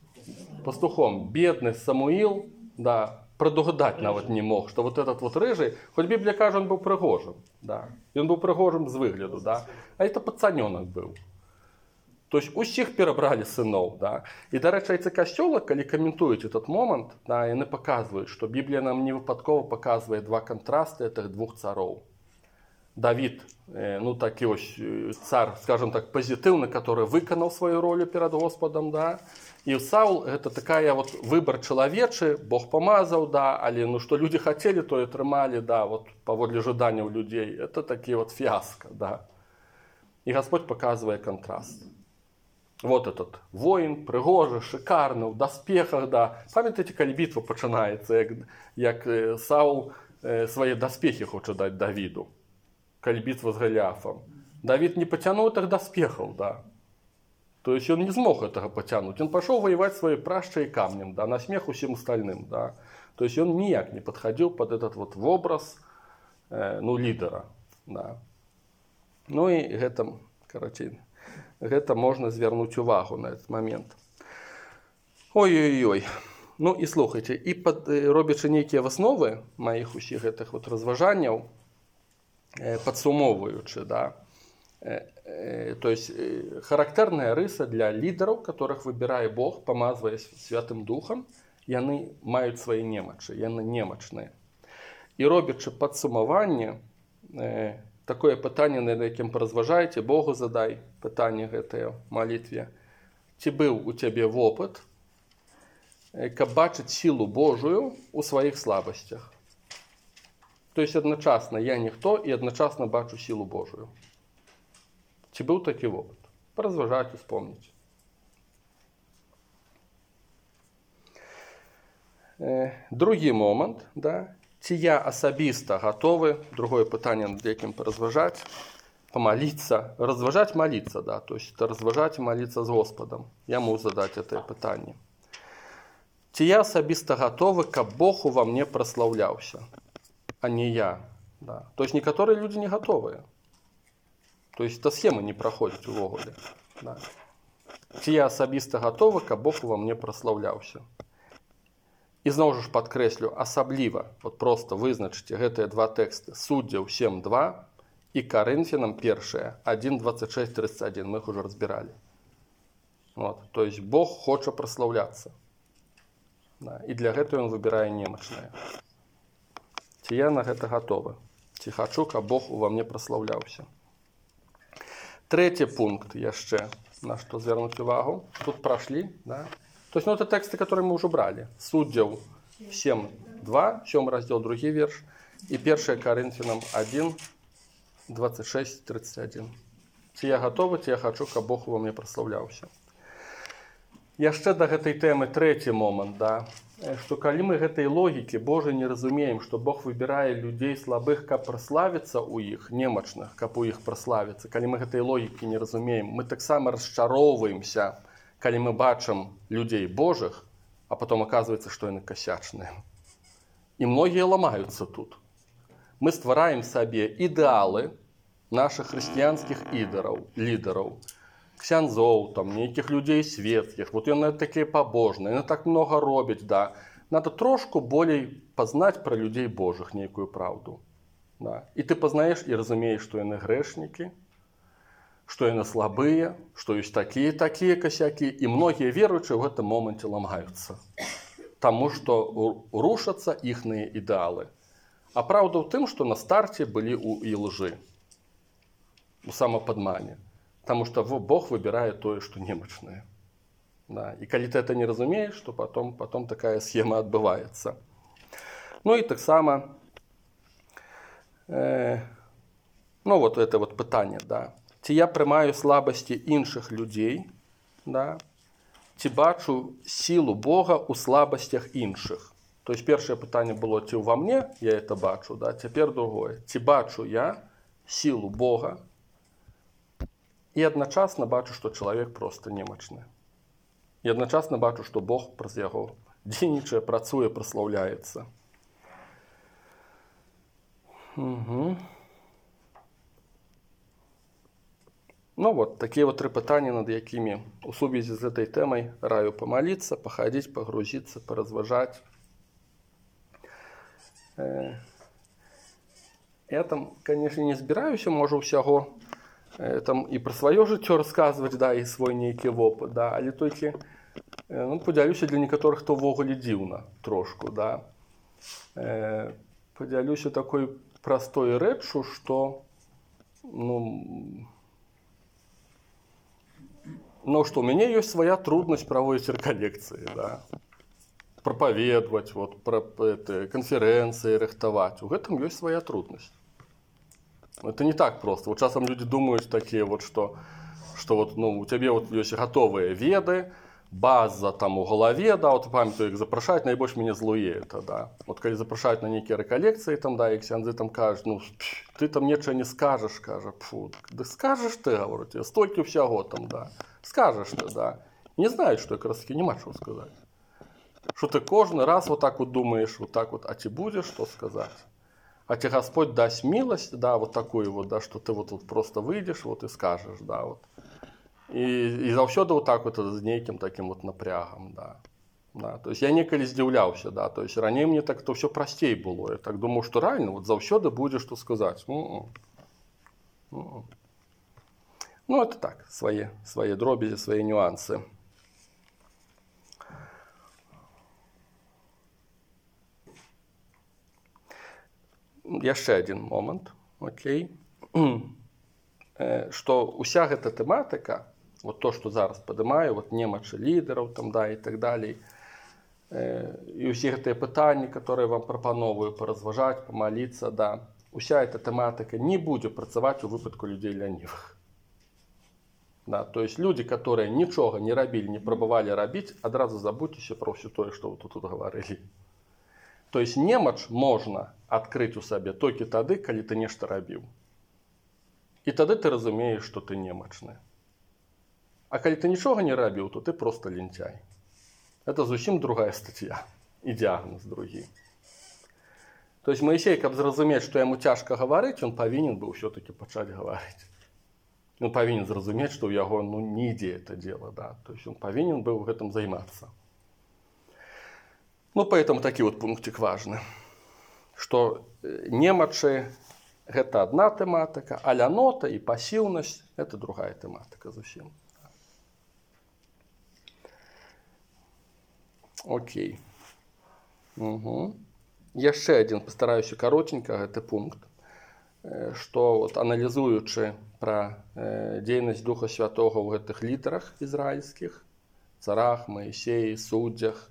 Пастухом. Бідний Самуїл, да, предугадать навіть не мог, що вот этот вот рыжий, хоть Біблія каже, він був пригожим. Да. Він був пригожим з вигляду, да. А це пацаненок був. То есть усіх перебрали синов. Да? І, до речі, ці костюли, коли коментують этот момент, да, вони показують, що Біблія нам не випадково показує два контрасти цих двох царів. Давид, ну такий ось цар, скажем так, позитивний, який виконав свою роль перед Господом, да? І Саул, це такая вот вибір чоловічий, Бог помазав, да, але ну, що люди хотіли, то і тримали, да, вот, поводле ожидання у людей. Це такі вот фіаско, да. І Господь показує контраст. Вот этот воїн, пригожий, шикарний, в доспехах, да. Пам'ятаєте, коли битва починається, як Саул свої доспехи хоче дати Давиду, коли битва з Голіафом. Давид не потянул этих доспехов, да. То есть он не смог этого потянуть. Он пошел воевать своей пращей и камнем, да, на смех всем остальным, да. То есть он никак не подходил под этот вот образ, ну, лидера, да. Ну и это, короче, это можно звернуть увагу на этот момент. Ой-ой-ой. Ну і слухайте, і робячи неякі основи моїх усіх гэтых вот розважанняў, подсумовуючи, да, то есть характерная рыса для лидеров, которых выбирает Бог, помазывая Святым Духом, яны мають свої немачі, яны немачныя. І робячи підсумування, такое питання, над яким порозважаєте, Богу задай питання гэтай молитве. Ці быў у тебе вопыт, каб бачыць силу Божию у своих слабостях? То есть одночасно я ніхто і одночасно бачу силу Божию. Ці був такий опит? Порозважайте, вспомніть. Другий момент, да. Ці я особисто готовий, другое питання, над яким порозважати, помолиться, розважати, молиться, да, то есть розважати, молиться з Господом. Я можу задати це питання. Ці я особисто готовий, каб Бог во мне прославлявся, а не я. Да. То есть некоторые люди не готовые. То есть эта схема не проходит у Гоголя. Да. Ці я особисто готовий, каб Бог во мне прославлявся. І знову ж підкреслю, особливо, от просто визначте гэтыя два тексти. Суддяў 7.2 і Коринфянам 1.26-31. Мы их уже разбирали. Вот. То есть Бог хоче прославляться. Да. І для гэтага он выбирае немачнае. Ці я на гэта готовы. Ці хачу, каб Бог во мне прославляўся. Третий пункт яшчэ, на что звернуть увагу. Тут прошли, да? То есть, ну, это тексты, которые мы уже брали. Суддяў 7.2, 7 раздел, другий верш. И 1 Коринфянам 1.26-31. Ці я готовы, ці я хочу, каб Бог во мне прославлявся. Яшчэ да гэтай тэмы трэці момант, да, што калі мы гэтай логікі Божай не разумеем, што Бог выбірае людзей слабых, каб праславіцца ў іх, немачных, каб у іх праславіцца, калі мы гэтай логікі не разумеем, мы таксама расчароўваемся, калі мы бачым людзей Божых, а потом оказывается, што яны касячныя. І многія ламаюцца тут. Мы ствараем сабе ідэалы нашых хрысціянскіх лідараў, ксяндзоў, там, нейкіх людзей светлых, вот яны такія пабожныя, яны так много робяць, да. Надо трошку болей пазнаць пра людзей Божых нейкую праўду. Да. І ты пазнаеш і разумееш, што яны грэшнікі, што яны слабыя, што ёсць такія касякі, і многія веруючыя ў гэтым моманце ламаюцца. Таму што рушацца іхныя ідэалы. А праўда ў тым, што на старце былі і лжы, у самападмане. Таму што Бог выбірае тое, што немачнае. Да. І калі ты это не разумееш, то потом такая схема адбываецца. Ну і таксама, вот это вот пытанне, да. Ці я прымаю слабасці іншых людзей, да, ці бачу сілу Бога ў слабасцях іншых. То есть першае пытанне было, ці ўва мне я это бачу, да, цяпер другое. Ці бачу я сілу Бога, і адначасна бачу, што чалавек проста немачны. І адначасна бачу, што Бог праз яго дзейнічае, працуе, праслаўляецца. Ну вот, такія вот тры пытанні, над якімі у сувязі з гэтай тэмай раю памаліцца, пахадзіць, пагрузіцца, паразважаць. Я там, конечно, не збіраюся, можа, ўсяго там і пра сваё жыццё расказваць, да, і свой нейкі вопыт, да, але толькі падзялюся для некаторых, хто ўвогуле дзіўна трошку, да. Падзялюся такой простой рэччу, што што у мяне ёсць свая труднасць праводзіць рэкалекцыі, да. Прапаведваць, вот, канферэнцыі рыхтаваць. У гэтым ёсць свая труднасць. Это не так просто. Вот часам люди думают такие вот, что вот, у тебя вот есть готовые веды, база там у голове, да, вот памятаю, их запрашать, наибольш меня злуе это, да. Вот когда запрашать на некие реколлекции, там, да, и ксяндзы там кажут, ты там ничего не скажешь, кажа, фу, да скажешь ты, говорю, тебе столько всего там, да, скажешь ты, да. Не знаю, что я как раз таки нема чего сказать. Что ты каждый раз вот так вот думаешь, вот так вот, а ты будешь что сказать? А тебе Господь даст милость, да, вот такую вот, да, что ты вот просто выйдешь, вот и скажешь, да, вот. И заўсёды вот так вот з нейкім таким вот напрягом, да. Да. То есть я некалі здзіўляўся, да, то есть раней мне так то все простей было. Я так думаю, что реально вот заўсёды будзе што сказаць. Ну, это так, свои дробязі, свои нюансы. Яшчэ один момант, окей. Што уся гэта тэматыка, вот то, што зараз падымаю, вот немачы лідараў там, да, і так далей, і ўсе гэтыя пытанні, которые вам прапановую паразважаць, памаліцца, да, уся эта тэматыка не будзе працаваць у выпадку людзей лянівых. Да, то есть люди, которые нічога не рабілі, не прабавалі рабіць, адразу забудзьцеся пра ўсё тое, што вы тут гаварылі. То есть немач можна адкрыць у сабе толькі тады, калі ты нешта рабіў. І тады ты разумееш, што ты немачны. А калі ты нічога не рабіў, то ты просто лентяй. Это зусім другая статья. І дыягназ другі. То есть Моисей, каб зразумець, што яму цяжка гаварыць, он павінен быў все-таки пачаць гаварыць. Он павінен зразумець, што ў яго не ідзе это дело. Да? То есть он павінен быў гэтым займацца. Поэтому такі вот пунктик важны. Што немачы – гэта одна тэматыка, а лянота і пасіўнасць – это другая тэматыка зусім. Окей. Яшчэ один, пастараюся каротенька, гэты пункт, што вот, аналізуючы пра дзейнасць Духа Святога ў гэтых лідарах ізраільскіх, царах, Маісеі, суддзях,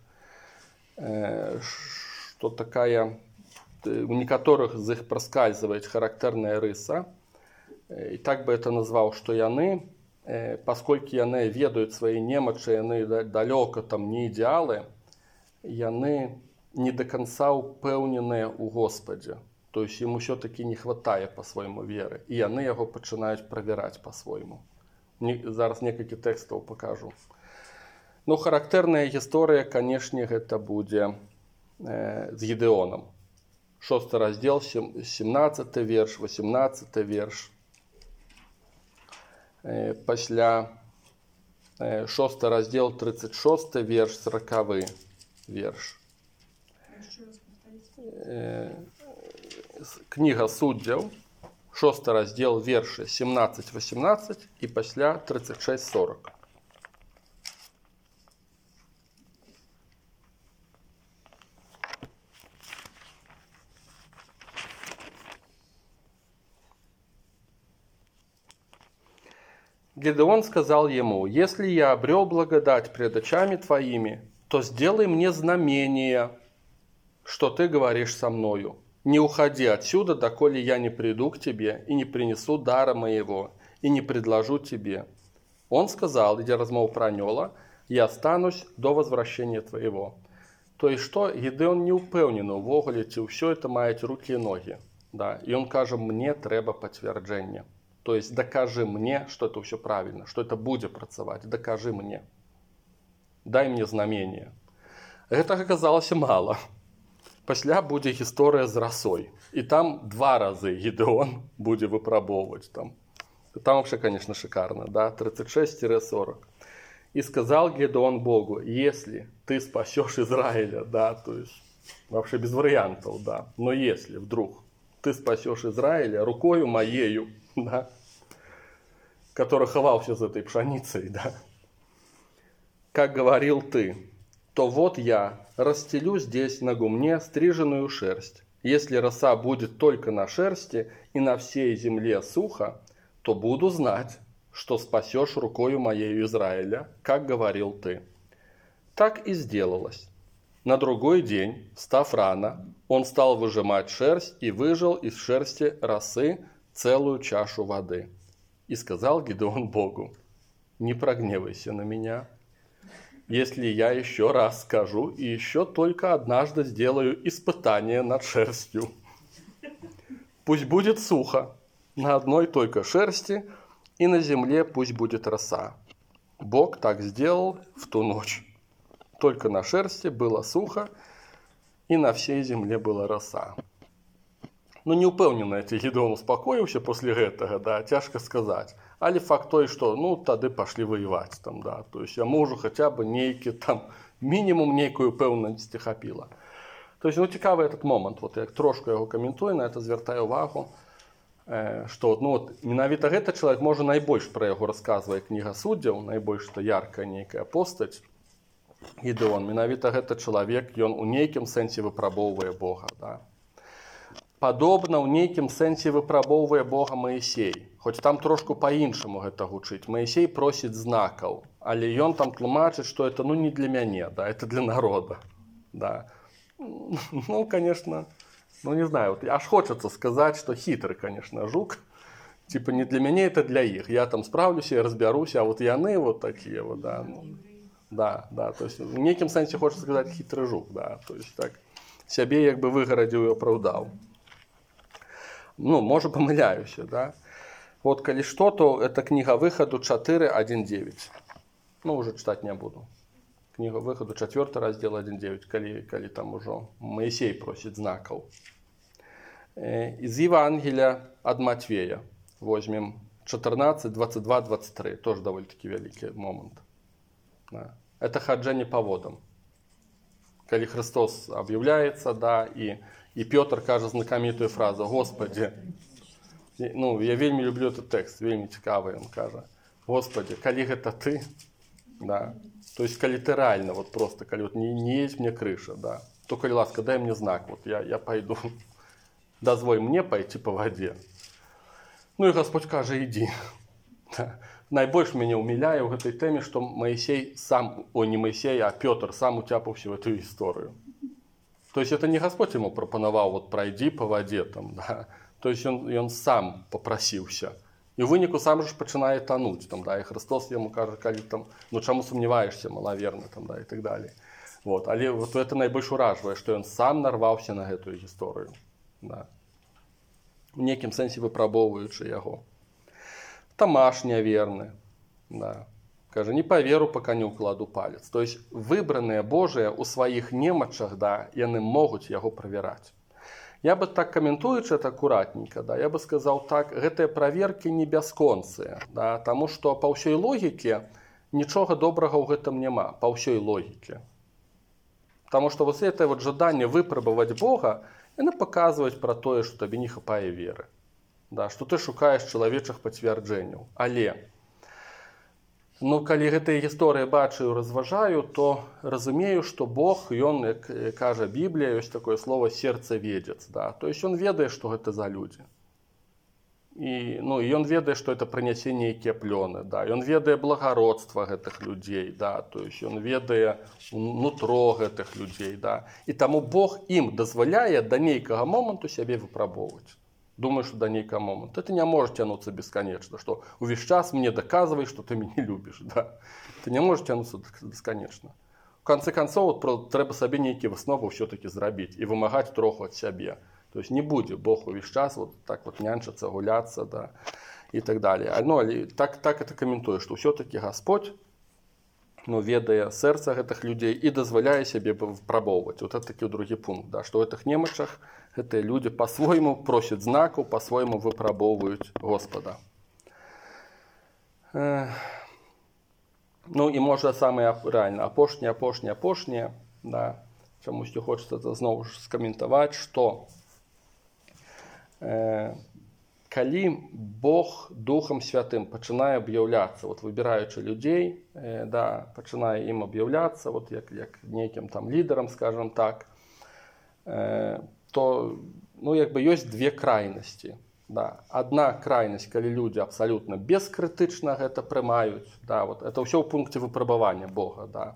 што такая у некаторых з іх праскальзвае характэрная рыса. І так бы это назваў, што яны пасколькі яны ведаюць свае немачы, яны далёка там не ідэалы, яны не до конца упэўненыя ў Господе. То есть ім усё-таки не хватае по-свойму веры. І яны яго пачынаюць правяраць по-свойму. Зараз некалькі тэкстаў пакажу. Ну, характэрная гісторыя, канешне, гэта будзе з Гідэонам. 6 раздзел, 17 верш, 18 верш. Пасля 6 раздзел, 36 верш, 40 верш. Кніга Суддзяў, 6 раздзел, вершы 17-18 і пасля 36-40. Гедеон сказал ему: «Если я обрел благодать пред очами твоими, то сделай мне знамение, что ты говоришь со мною. Не уходи отсюда, доколе я не приду к тебе и не принесу дара моего, и не предложу тебе». Он сказал, ідзе размова про Анёла: «Я останусь до возвращения твоего». То есть что? Гедеон не упэўнены увогуле, ці ўсё это маюць руки и ноги. Да? И он кажа: «Мне трэба пацвярджэнне». То есть докажи мне, что это все правильно, что это будет працаваць. Докажи мне. Дай мне знамение. Гэтага аказалася мало. Пасля будзе гісторыя з расой. І там 2 разы Гедеон будзе выпрабоўваць. Там вообще, конечно, шикарно. Да? 36-40. «И сказал Гедеон Богу: если ты спасешь Израиля», да, то есть вообще без вариантов, да, но если вдруг ты спасешь Израиля рукою моею, да, который ховался за этой пшеницей, да, как говорил ты, то вот я расстелю здесь на гумне стриженную шерсть. Если роса будет только на шерсти и на всей земле сухо, то буду знать, что спасешь рукою моею Израиля, как говорил ты». Так и сделалось. На другой день, встав рано, он стал выжимать шерсть и выжал из шерсти росы целую чашу воды. И сказал Гедеон Богу: «Не прогневайся на меня, если я еще раз скажу и еще только однажды сделаю испытание над шерстью. Пусть будет сухо на одной только шерсти, и на земле пусть будет роса». Бог так сделал в ту ночь. Только на шерсти было сухо, и на всей земле была роса. Ну, не упэўнены, ці Гедеон успакоіўся после гэтага, да, цяжка сказаць. Але факт той, што, ну, тады пашлі воеваць там, да, то есть яму ўжо хаця бы нейкі там, мінімум нейкую пэўнасць хапіла. То есть, ну, цікавы этот момант, вот я трошку яго каментую, на это звяртаю увагу, што, ну, вот, менавіта гэты чалавек, можа, найбольш пра яго расказвае кніга Суддзяў, найбольш то яркая нейкая постаць, Гедеон, менавіта гэты чалавек, ён у нейкім сэнсе выпрабоўвае Бога, да. Падобна ў нейкім сэнсе выпрабоўвае Бога Маісей. Хоць там трошку па-іншаму гэта гучыць. Маісей просіць знакаў, але ён там тлумачыць, што это, ну, не для мяне, да, это для народа. Да. Ну, конечно, ну, не знаю, вот, аж хочется сказать, что хитрый, конечно, жук. Типа не для меня, это для их. Я там справлюсь, я разберусь, а вот яны вот такие вот, да. Ну, да, да, то есть в некім сэнсе хочется сказать хитрый жук, да, то есть так сябе як бы выгарадзіў і апраўдаў. Ну, можа, памыляюся, да. Вот, калі што, то это книга выходу 4.1.9. Ну, уже читать не буду. Книга выходу 4 раздел 1.9, калі там ужо Моисей просіць знакаў. Из Евангелия от Матвея возьмем 14, 22, 23. Тоже довольно-таки великий момент. Да. Это хаджэнне по водам. Калі Христос объявляется, да, и Петр кажа знакамітую фразу: «Господи», ну, я вельмі люблю этот текст, вельмі цікавый, он кажа: «Господи, калі гэта ты», да, то есть калі ты реально, вот просто, калі вот не есть мне крыша, да, то, калі ласка, дай мне знак, вот я пойду, дозволь мне пойти по воде. Ну и Господь кажа: «Иди». Да. Найбольш мяне ўміляе ў гэтай тэме, што Моисей сам, не Моисей, а Петр сам уцяпаўся в эту историю. То есть это не Господь ему пропановал: вот пройди по воде там, да. То есть он сам попросился. І ў выніку сам же пачынае тануць, там, да, і Христос яму кажа, калі там, ну чаму сумняваешся, малаверны, там, да, і так далее. Вот. Але вот это найбольш уражвае, што ён сам нарваўся на гэтую гісторыю. Да. У нейкім сэнсе выпрабоўваючы яго. Тамаш няверны. Да. Кажа, не паверу, пока не ўкладу палец. То есть выбраныя Божыя ў сваіх немачах, да, яны могуць яго правяраць. Я бы так каментуючы это акуратненько, да, я бы сказаў так, гэтыя праверкі не бясконцыя, да, таму што па ўсёй логіке нічога добрага ў гэтым няма, па ўсёй логіке. Таму што вось гэтае вот жаданне выпрабаваць Бога, яны паказваюць пра тое, што табе не хапае веры. Да, што ты шукаеш чалавечых пацвярджэнняў. Але, ну, калі гэтыя гісторыі бачу і разважаю, то разумею, што Бог, ён, як кажа Біблія, ёсць такое слово сердцеведец. Да? То есть ён ведае, што гэта за людзі. І, ну, ён ведае, што это прынясе нейкія плёны. Да? Ён ведае благародства гэтых людзей. Да? То есть ён ведае нутро гэтых людзей. Да? І таму Бог ім дазваляе да нейкага моманту сябе выпрабоўваць. Думаю, что до нейкого момента. Это не может тянуться бесконечно, что увесь час мне доказывай, что ты меня любишь. Да? Это не может тянуться бесконечно. В конце концов, вот, треба себе некие высновы все-таки зрабіць и вымагаць троху от себе. То есть не будет Бог увесь час вот так вот нянчиться, гуляться, да, и так далее. Ну, так это комментую, что все-таки Господь, ну, ведае сэрца гэтых людзей і дазваляе сябе выпрабоўваць. Вот это такі другі пункт, да, што ў гэтых немачах гэтыя людзі па-свойму просяць знакаў, па-свойму выпрабоўваюць Господа. Ну і можа самае рэальна апошняе, да, чамусьці хочацца зноў ж скаментаваць, што калі Бог Духам Святым пачынае аб'яўляцца, вот выбіраючы людзей, да, пачынае ім аб'яўляцца, вот як нейкім там лідарам, скажем так, то, ну, як бы ёсць две крайнасці. Да. Адна крайнасць, калі людзі абсалютна бескрытычна гэта прымаюць, да, вот, это ўсё ў пункце выпрабавання Бога, да.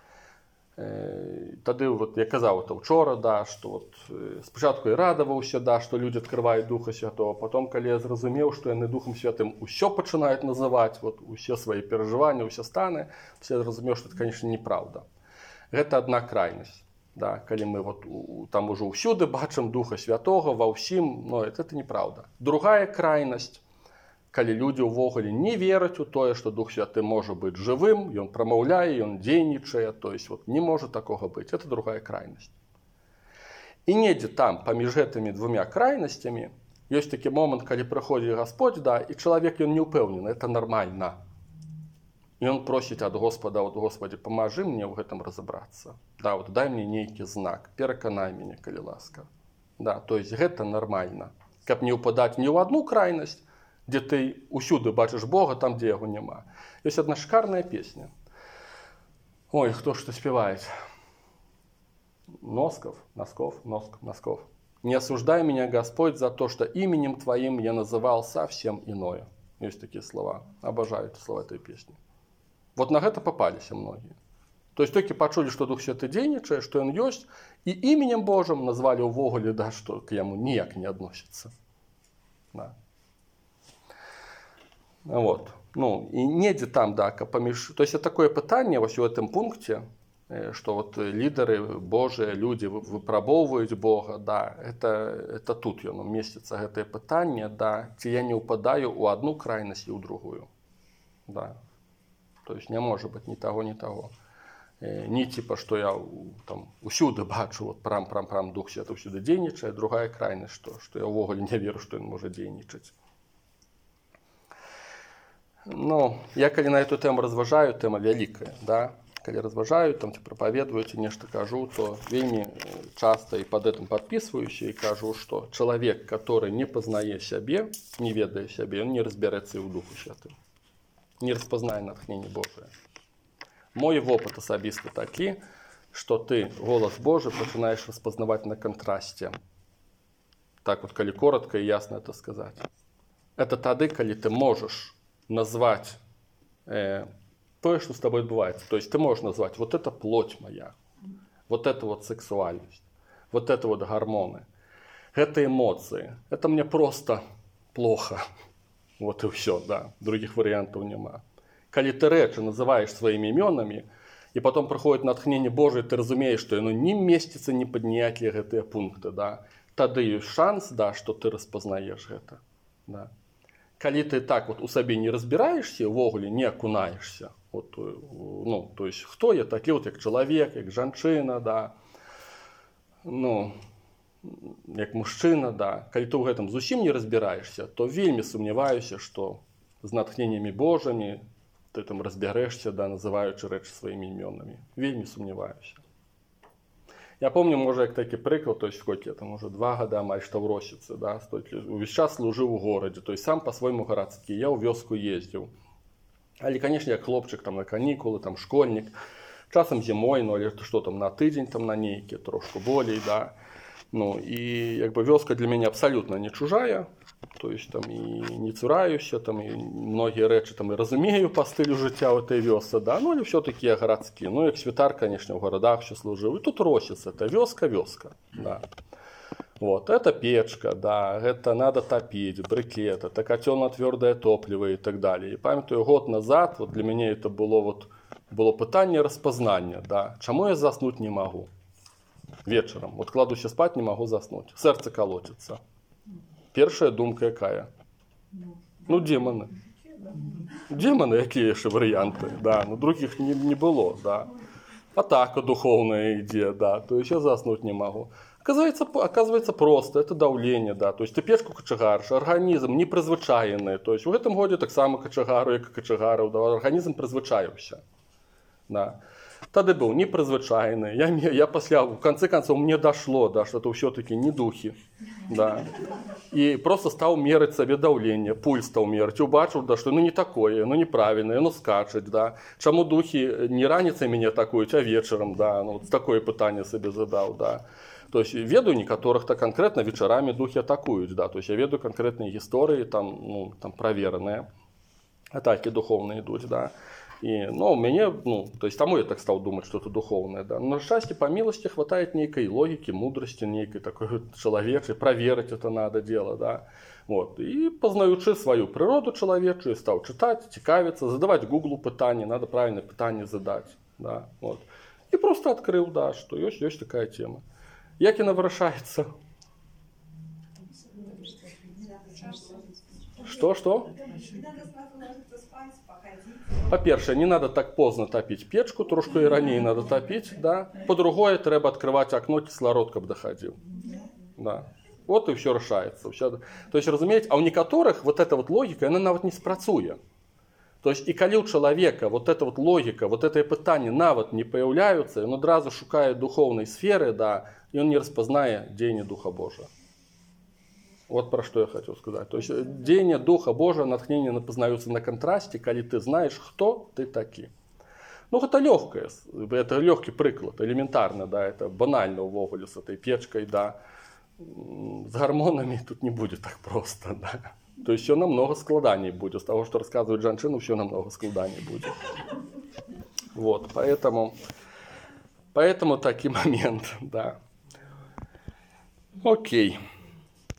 Тады, вот, я казаў это учора, да, што вот, спачатку і радаваўся, да, што людзі адкрываюць Духа Святого, потом, калі я зразумеў, што яны Духам Святым усё пачынаюць называць, вот, усе свае перажыванні, усе станы, я зразумеў, што это, конечно, неправда. Гэта адна крайнасць, да, калі мы вот, там ужо ўсюды бачым Духа Святого, ва ўсім, ну, это неправда. Другая крайнасць, калі людзі ўвогуле не вераць у тое, што Дух Святы можа быць жывым, ён прамаўляе, ён дзейнічае, то есть вот, не можа такога быць. Это другая крайнасць. І недзе там, паміж гэтымі двумя крайнасцямі, ёсць такі момант, калі прыходзіць Господь, да, і чалавек ён не ўпэўнены, это нармальна. І ён просіць ад Господа, вот, Господи, памажы мне ў гэтым разабрацца. Да, вот, дай мне нейкі знак, пераканай мяне, калі ласка. Да, то есть гэта нармальна. Каб не ўпадаць ні ў адну крайнасць, дзе ты ўсюды бачыш Бога, там, дзе яго няма. Ёсць адна шикарная песня. Ой, хто ж это спявает? Носков. Не осуждай меня, Господь, за то, что именем Твоим я называл совсем иное. Есть такие слова. Обожаю эти слова этой песни. Вот на гэта попаліся многие. То есть толькі пачулі, што Дух Святы дзейнічае, што ён ёсць, і іменем Божым назвалі ўвогуле, да, што к яму ніяк не адносіцца. Да. Вот. Ну, і недзе там, да, паміж... То есть такое пытанне вось у гэтым пункце, што вот лідары Божыя, людзі выпрабоўваюць Бога, да, это тут ён умесціцца, гэтае пытанне, да, ці я не ўпадаю ў адну крайнасць і ў другую. Да. То есть не можа быць ні таго, ні таго. Не типа, што я там усюды бачу, вот прям Дух Святы ўсюды дзейнічае, другая крайнасць, што я ўвогуле не веру, што ён можа дзейнічаць. Ну, я калі на эту тему разважаю, тэма вялікая, да? Калі разважаю, там ці прапаведваю, ці нешта кажу, то вельмі часта і пад гэтым падпісваюся і кажу, што чалавек, который не пазнае сябе, не ведае сябе, ён не разбярэцца і ў Духу Святым. Не распазнае натхненне Божае. Мой вопыт асабісты такі, што ты голас Божы пачынаеш распазнаваць на кантрасце. Так вот, калі коротко і ясна это сказаць. Это тады, калі ты можаш назвать то, что с тобой отбывается. То есть ты можешь назвать, вот это плоть моя, вот это вот сексуальность, вот это вот гормоны, это эмоции, это мне просто плохо. Вот и все, да. Других варыянтаў няма. Калі ты рэчы называеш сваімі імёнамі, і потом прыходзіць натхненне Божае, ты разумееш, што яно не месціцца ні пад ніякія гэтыя пункты, да. Тады ёсць шанс, да, што ты распазнаеш гэта. Да. Калі ты так вот у сабе не разбіраешся, увогуле не акунаешься, вот, ну, то есть хто я такі, вот, як чалавек, як жанчына, да, ну, як мужчына, да. Калі ты ў гэтым зусім не разбіраешся, то вельмі сумняваюся, што з натхненнямі Божымі ты там разбярэшся, да, называючы рэчы сваімі імёнамі. Вельмі сумняваюся. Я помню, можа, як такі прыклад, то есть сколько я там уже 2 гады амаль што ў Росіцы, да, увесь час служыў у горадзе, то есть сам па-свойму гарадскі, я ў вёску ездзіў. Але, канешне, як хлопчык там на канікулы, там школьнік, часам зімой, ну, але што там на тыдзень, там на нейкі, трошку болей, да. Ну, і як бы вёска для мяне абсалютна не чужая, то есть там і не цураюся, там і многія рэчы там і разумею па стылю жыцця ў этой вёсцы, да, ну, але ўсё-такі я гарадскі. Ну, як святар, канешне, ў гарадах ще служыў. І тут Росіца, это вёска, да. Вот, это печка, да, гэта надо топіць, брикет, это котёлно-твёрдое топливо і так далее. І памятаю, год назад, вот для мяне это было пытанне распазнання, да, чаму я заснуць не магу? Вечером. Вот кладуся спать, не могу заснуть. Сердце колотится. Первая думка какая? Ну, демоны. Демоны, какие же варианты, да. Но других не было, да. Атака духовная идея, да. То есть я заснуть не могу. Оказывается просто, это давление, да. То есть ты печку качагаришь, организм не призвычайный. То есть в этом году так само качагару, как качагару, да. Организм призвычаився. Да. Тады быў непрызвычайны. Я пасля, в конце концов, мне дошло, да, что это все-таки не духи. Да. И просто стал мерить себе давление, пульс стал мерить. Убачил, да, что ну не такое, ну неправильное, ну скачать, да. Чему духи не раніцай меня атакуют, а вечером, да. Ну, вот такое пытание себе задал, да. То есть ведаю некоторых-то конкретно вечерами духи атакуют, да. То есть я ведаю конкретные истории, там, ну, там проверенные. Атаки духовные идут, да. И, ну, у меня, ну, то есть тому я так стал думать, что это духовное, да. Но, на счастье, по милости хватает некой логики, мудрости, некой такой человечей, проверить это надо дело, да. Вот. И познаючи свою природу человечую, стал читать, цікавиться, задавать Гуглу пытания, надо правильное пытание задать, да. Вот. И просто открыл, да, что есть такая тема. Як она вырашается? Что? Па-першае, не надо так поздно топить печку, трошку и ранее надо топить, да. По-другое, треба открывать окно, кислород, каб доходил. Да. Вот и все решается. То есть, разумеете, а у некоторых вот эта вот логика, она нават не спрацуе. То есть, и калі у человека вот эта вот логика, вот это пытание нават не появляются, он одразу шукает духовной сферы, да, и он не распознае дзеяние Духа Божия. Вот про что я хотел сказать. То есть деяние Духа Божия, натхнение познаются на контрасте, когда ты знаешь, кто ты таки. Ну, это легкое, это легкий приклад, элементарно, да, это банально увогуле с этой печкой, да. С гормонами тут не будет так просто, да. То есть все намного складаней будет. С того, что рассказывает женщина, все намного складаней будет. Вот, поэтому такой момент, да. Окей.